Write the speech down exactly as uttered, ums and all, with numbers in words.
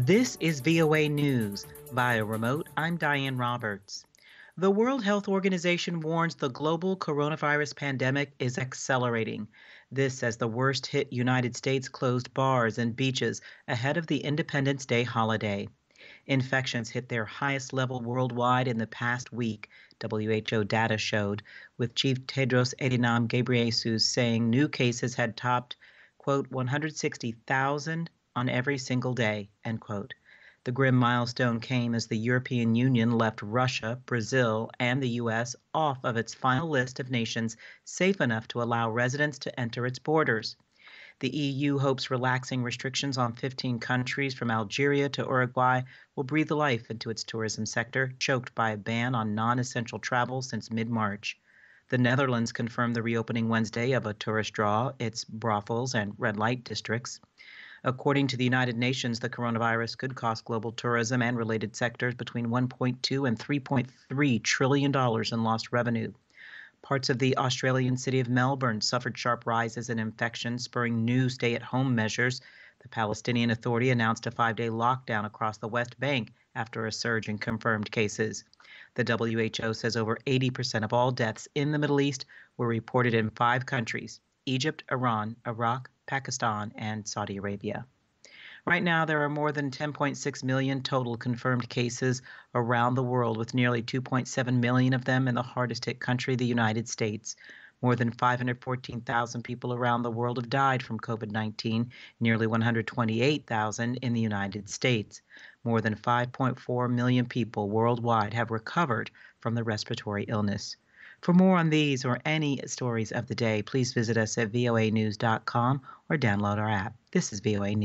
This is V O A News. Via remote, I'm Diane Roberts. The World Health Organization warns the global coronavirus pandemic is accelerating. This as the worst hit United States closed bars and beaches ahead of the Independence Day holiday. Infections hit their highest level worldwide in the past week, W H O data showed, with Chief Tedros Adhanom Ghebreyesus saying new cases had topped, quote, one hundred sixty thousand on every single day, end quote. The grim milestone came as the European Union left Russia, Brazil, and the U S off of its final list of nations safe enough to allow residents to enter its borders. The E U hopes relaxing restrictions on fifteen countries from Algeria to Uruguay will breathe life into its tourism sector, choked by a ban on non-essential travel since mid-March. The Netherlands confirmed the reopening Wednesday of a tourist draw, its brothels and red light districts. According to the United Nations, the coronavirus could cost global tourism and related sectors between one point two and three point three trillion dollars in lost revenue. Parts of the Australian city of Melbourne suffered sharp rises in infections, spurring new stay-at-home measures. The Palestinian Authority announced a five-day lockdown across the West Bank after a surge in confirmed cases. The W H O says over eighty percent of all deaths in the Middle East were reported in five countries: Egypt, Iran, Iraq, Pakistan, and Saudi Arabia. Right now, there are more than ten point six million total confirmed cases around the world, with nearly two point seven million of them in the hardest hit country, the United States. More than five hundred fourteen thousand people around the world have died from COVID nineteen, nearly one hundred twenty-eight thousand in the United States. More than five point four million people worldwide have recovered from the respiratory illness. For more on these or any stories of the day, please visit us at voa news dot com or download our app. This is V O A News.